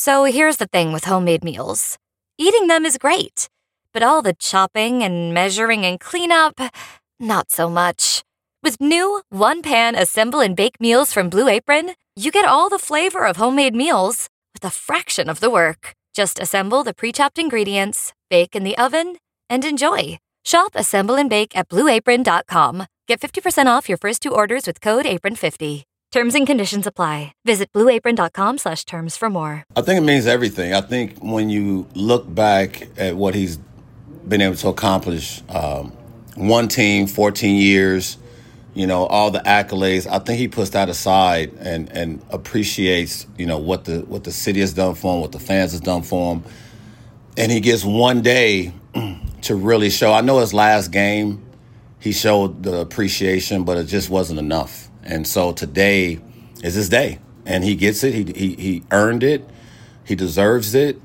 So here's the thing with homemade meals. Eating them is great, but all the chopping and measuring and cleanup, not so much. With new one-pan assemble and bake meals from Blue Apron, you get all the flavor of homemade meals with a fraction of the work. Just assemble the pre-chopped ingredients, bake in the oven, and enjoy. Shop Assemble and Bake at BlueApron.com. Get 50% off your first 2 orders with code APRON50. Terms and conditions apply. Visit BlueApron.com/terms for more. I think it means everything. I think when you look back at what he's been able to accomplish, one team, 14 years, all the accolades, I think he puts that aside and appreciates, what the city has done for him, what the fans has done for him. And he gets one day to really show. I know his last game, he showed the appreciation, but it just wasn't enough. And so today is his day, and he gets it. He earned it. He deserves it.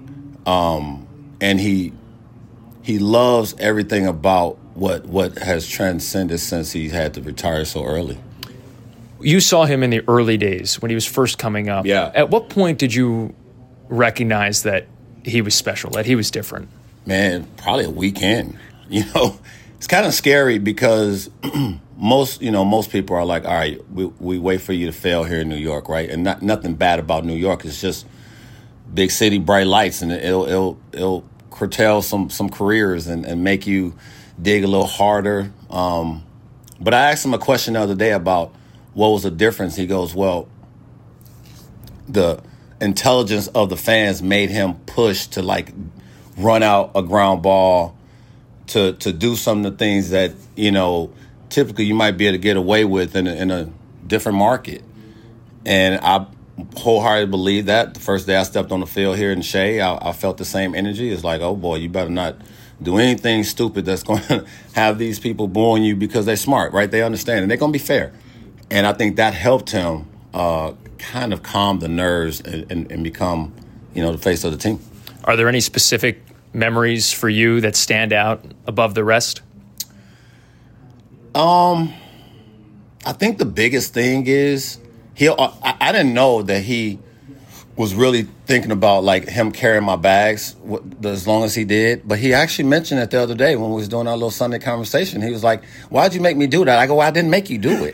And he loves everything about what has transcended since he had to retire so early. You saw him in the early days when he was first coming up. Yeah. At what point did you recognize that he was special, that he was different? Man, probably a weekend. It's kind of scary because most people are like, all right, we wait for you to fail here in New York, right? And nothing bad about New York. It's just big city, bright lights, and it'll curtail some careers and make you dig a little harder. But I asked him a question the other day about what was the difference. He goes, well, the intelligence of the fans made him push to run out a ground ball, to do some of the things that, typically you might be able to get away with in a different market. And I wholeheartedly believe that. The first day I stepped on the field here in Shea, I felt the same energy. It's like, oh boy, you better not do anything stupid that's going to have these people booing you because they're smart, right? They understand, and they're going to be fair. And I think that helped him kind of calm the nerves and become, the face of the team. Are there any specific memories for you that stand out above the rest? I think the biggest thing is I didn't know that he was really thinking about him carrying my bags as long as he did. But he actually mentioned it the other day when we was doing our little Sunday conversation. He was like, "Why'd you make me do that?" I go, "Well, I didn't make you do it."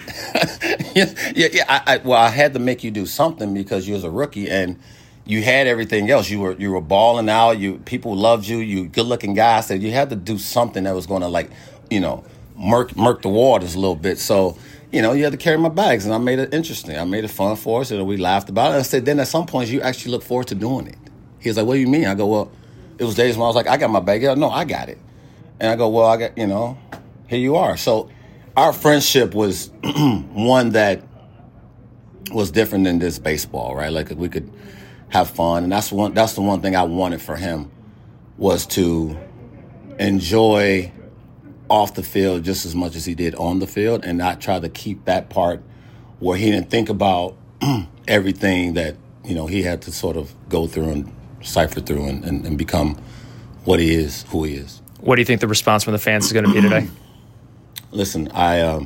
I had to make you do something because you was a rookie and you had everything else. You were balling out. People loved you. You good looking guy. I said you had to do something that was going to murk the waters a little bit. So, you had to carry my bags, and I made it interesting. I made it fun for us, and we laughed about it. And I said, then at some point, you actually look forward to doing it. He was like, what do you mean? I go, well, it was days when I was like, I got my bag. Yeah, no, I got it. And I go, well, I got, here you are. So our friendship was one that was different than this baseball, right? We could have fun. And that's the one thing I wanted for him was to enjoy off the field just as much as he did on the field, and not try to keep that part where he didn't think about everything that, he had to sort of go through and cipher through and become what he is, who he is. What do you think the response from the fans is going to be today? Listen, I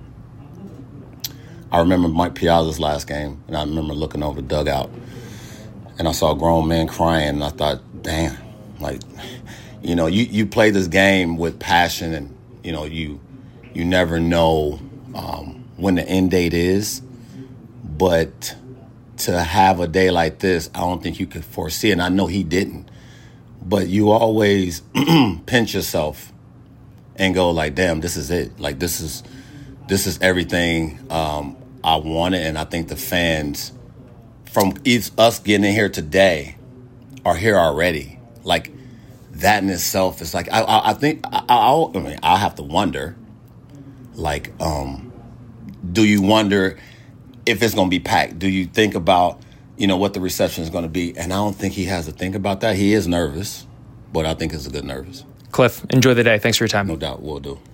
remember Mike Piazza's last game, and I remember looking over the dugout, and I saw grown men crying, and I thought, damn, you play this game with passion, and you never know when the end date is. But to have a day like this, I don't think you could foresee it. And I know he didn't. But you always pinch yourself and go damn, this is it. This is everything I wanted. And I think the fans, from us getting in here today, are here already. That in itself is I think I have to wonder, do you wonder if it's going to be packed? Do you think about, what the reception is going to be? And I don't think he has to think about that. He is nervous, but I think it's a good nervous. Cliff, enjoy the day. Thanks for your time. No doubt, will do.